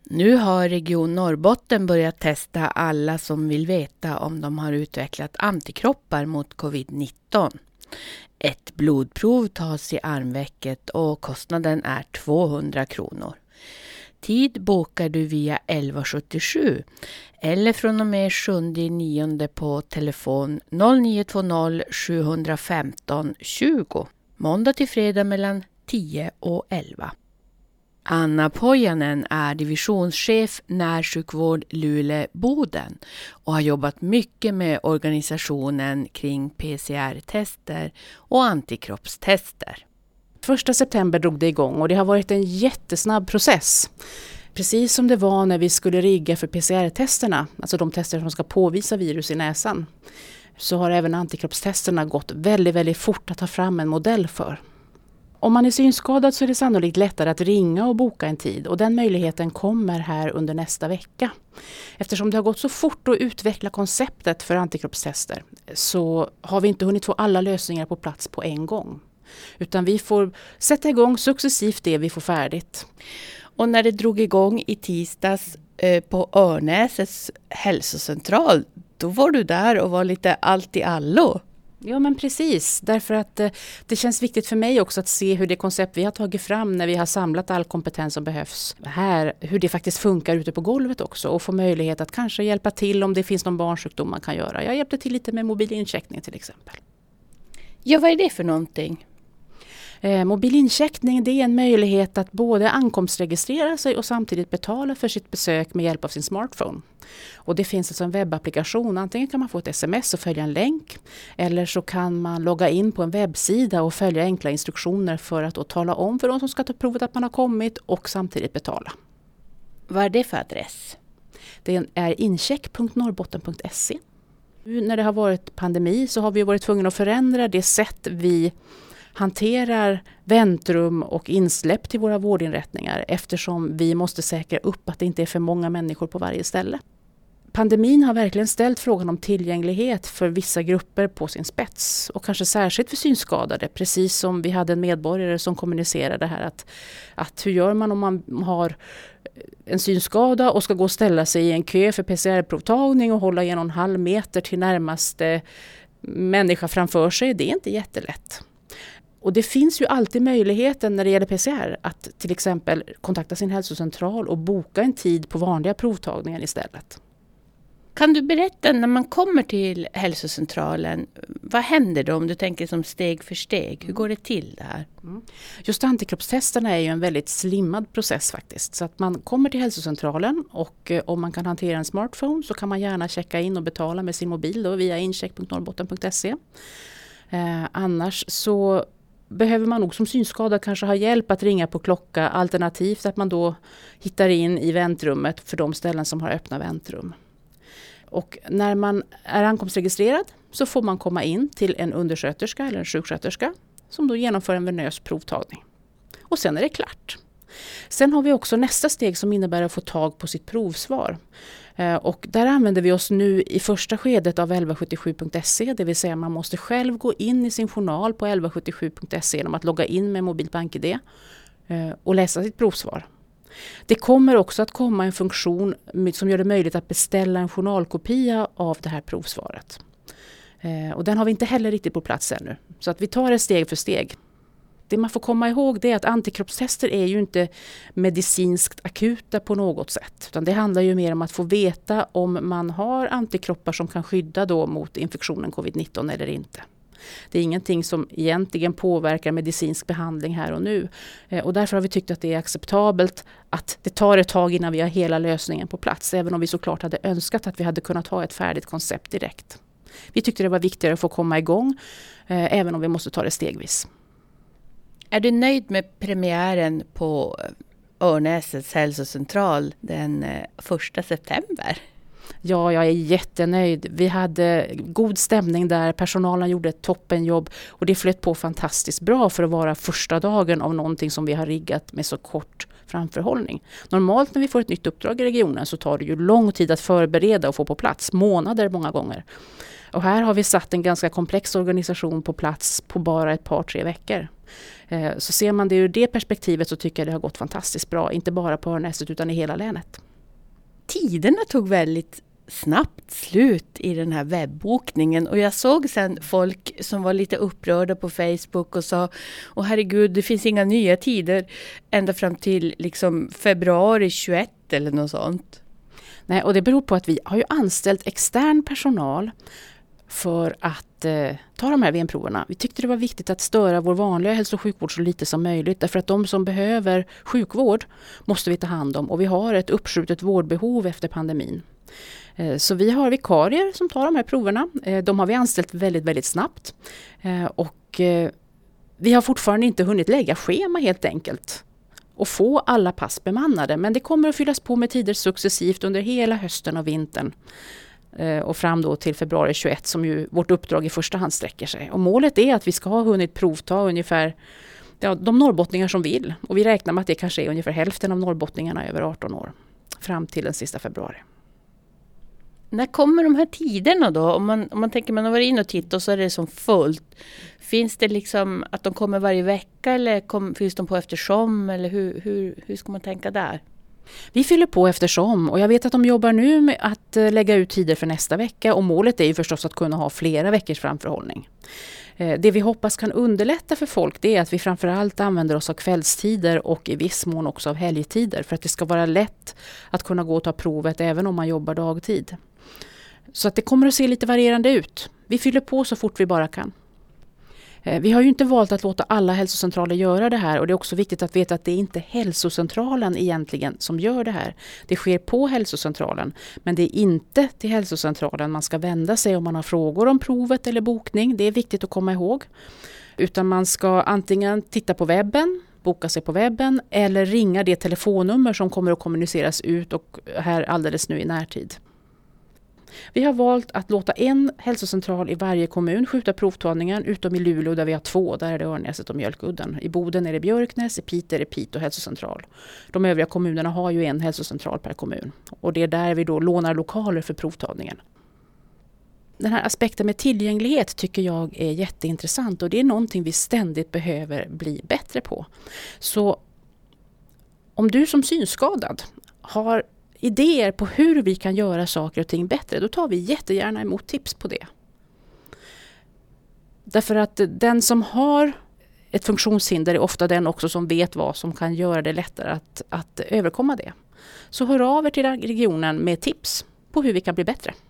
Nu har Region Norrbotten börjat testa alla som vill veta om de har utvecklat antikroppar mot covid-19. Ett blodprov tas i armvecket och kostnaden är 200 kronor. Tid bokar du via 1177 eller från och med 7/9 på telefon 0920 715 20. Måndag till fredag mellan 10 och 11. Anna Pojanen är divisionschef närsjukvård Luleå-Boden och har jobbat mycket med organisationen kring PCR-tester och antikroppstester. 1 september drog det igång och det har varit en jättesnabb process. Precis som det var när vi skulle rigga för PCR-testerna, alltså de tester som ska påvisa virus i näsan, så har även antikroppstesterna gått väldigt fort att ta fram en modell för. Om man är synskadad så är det sannolikt lättare att ringa och boka en tid och den möjligheten kommer här under nästa vecka. Eftersom det har gått så fort att utveckla konceptet för antikroppstester så har vi inte hunnit få alla lösningar på plats på en gång. Utan vi får sätta igång successivt det vi får färdigt. Och när det drog igång i tisdags på Örnäsets hälsocentral, då var du där och var lite allt i allo. Ja men precis, därför att det känns viktigt för mig också att se hur det koncept vi har tagit fram när vi har samlat all kompetens som behövs här, hur det faktiskt funkar ute på golvet också och få möjlighet att kanske hjälpa till om det finns någon barnsjukdom man kan göra. Jag hjälpte till lite med mobilincheckning till exempel. Ja, vad är det för någonting? Mobilincheckning, det är en möjlighet att både ankomstregistrera sig och samtidigt betala för sitt besök med hjälp av sin smartphone. Och det finns alltså en webbapplikation. Antingen kan man få ett sms och följa en länk eller så kan man logga in på en webbsida och följa enkla instruktioner för att då tala om för de som ska ta provet att man har kommit och samtidigt betala. Vad är det för adress? Det är incheck.norrbotten.se. När det har varit pandemi så har vi varit tvungna att förändra det sätt vi hanterar väntrum och insläpp till våra vårdinrättningar eftersom vi måste säkra upp att det inte är för många människor på varje ställe. Pandemin har verkligen ställt frågan om tillgänglighet för vissa grupper på sin spets och kanske särskilt för synskadade, precis som vi hade en medborgare som kommunicerade här att hur gör man om man har en synskada och ska gå och ställa sig i en kö för PCR-provtagning och hålla 1,5 meter till närmaste människa framför sig, det är inte jättelätt. Och det finns ju alltid möjligheten när det gäller PCR att till exempel kontakta sin hälsocentral och boka en tid på vanliga provtagningar istället. Kan du berätta när man kommer till hälsocentralen, vad händer då om du tänker som steg för steg? Hur går det till det här? Just antikroppstesterna är ju en väldigt slimmad process faktiskt. Så att man kommer till hälsocentralen och om man kan hantera en smartphone så kan man gärna checka in och betala med sin mobil då, via incheck.norrbotten.se. Annars så behöver man nog som synskadad kanske ha hjälp att ringa på klocka, alternativt att man då hittar in i väntrummet för de ställen som har öppna väntrum. Och när man är ankomstregistrerad så får man komma in till en undersköterska eller en sjuksköterska som då genomför en venös provtagning. Och sen är det klart. Sen har vi också nästa steg som innebär att få tag på sitt provsvar. Och där använder vi oss nu i första skedet av 1177.se, det vill säga man måste själv gå in i sin journal på 1177.se genom att logga in med mobilt BankID och läsa sitt provsvar. Det kommer också att komma en funktion som gör det möjligt att beställa en journalkopia av det här provsvaret. Och den har vi inte heller riktigt på plats ännu, så att vi tar det steg för steg. Det man får komma ihåg det är att antikroppstester är ju inte medicinskt akuta på något sätt. Utan det handlar ju mer om att få veta om man har antikroppar som kan skydda då mot infektionen covid-19 eller inte. Det är ingenting som egentligen påverkar medicinsk behandling här och nu. Och därför har vi tyckt att det är acceptabelt att det tar ett tag innan vi har hela lösningen på plats. Även om vi såklart hade önskat att vi hade kunnat ha ett färdigt koncept direkt. Vi tyckte det var viktigare att få komma igång, även om vi måste ta det stegvis. Är du nöjd med premiären på Örnäsets hälsocentral den 1 september? Ja, jag är jättenöjd. Vi hade god stämning där. Personalen gjorde ett toppenjobb och det flöt på fantastiskt bra för att vara första dagen av någonting som vi har riggat med så kort framförhållning. Normalt när vi får ett nytt uppdrag i regionen så tar det ju lång tid att förbereda och få på plats. Månader många gånger. Och här har vi satt en ganska komplex organisation på plats på bara ett par, 3 veckor. Så ser man det ur det perspektivet så tycker jag det har gått fantastiskt bra. Inte bara på Örnäset utan i hela länet. Tiderna tog väldigt snabbt slut i den här webbokningen och jag såg sen folk som var lite upprörda på Facebook och sa herregud, det finns inga nya tider ända fram till liksom februari 21 eller något sånt. Nej, och det beror på att vi har ju anställt extern personal för att ta de här VM-proverna. Vi tyckte det var viktigt att störa vår vanliga hälso- och sjukvård så lite som möjligt. Därför att de som behöver sjukvård måste vi ta hand om. Och vi har ett uppskjutet vårdbehov efter pandemin. Så vi har vikarier som tar de här proverna. De har vi anställt väldigt, väldigt snabbt. Och vi har fortfarande inte hunnit lägga schema helt enkelt. Och få alla pass bemannade. Men det kommer att fyllas på med tider successivt under hela hösten och vintern. Och fram då till februari 21 som ju vårt uppdrag i första hand sträcker sig. Och målet är att vi ska ha hunnit provta ungefär de norrbottningar som vill. Och vi räknar med att det kanske är ungefär hälften av norrbottningarna över 18 år. Fram till den sista februari. När kommer de här tiderna då? Om man tänker man har varit in och tittat och så är det som fullt. Finns det liksom att de kommer varje vecka eller finns de på eftersom? Eller hur ska man tänka där? Vi fyller på eftersom och jag vet att de jobbar nu med att lägga ut tider för nästa vecka och målet är ju förstås att kunna ha flera veckors framförhållning. Det vi hoppas kan underlätta för folk det är att vi framförallt använder oss av kvällstider och i viss mån också av helgtider för att det ska vara lätt att kunna gå och ta provet även om man jobbar dagtid. Så att det kommer att se lite varierande ut. Vi fyller på så fort vi bara kan. Vi har ju inte valt att låta alla hälsocentraler göra det här och det är också viktigt att veta att det är inte hälsocentralen egentligen som gör det här. Det sker på hälsocentralen men det är inte till hälsocentralen man ska vända sig om man har frågor om provet eller bokning. Det är viktigt att komma ihåg. Utan man ska antingen titta på webben, boka sig på webben eller ringa det telefonnummer som kommer att kommuniceras ut och här alldeles nu i närtid. Vi har valt att låta en hälsocentral i varje kommun skjuta provtagningen utom i Luleå där vi har 2, där är det Örnäset och Mjölkudden. I Boden är det Björknäs, i Piteå är det Piteå hälsocentral. De övriga kommunerna har ju en hälsocentral per kommun och det är där vi då lånar lokaler för provtagningen. Den här aspekten med tillgänglighet tycker jag är jätteintressant och det är någonting vi ständigt behöver bli bättre på. Så om du som synskadad har idéer på hur vi kan göra saker och ting bättre, då tar vi jättegärna emot tips på det. Därför att den som har ett funktionshinder är ofta den också som vet vad som kan göra det lättare att överkomma det. Så hör av er till regionen med tips på hur vi kan bli bättre.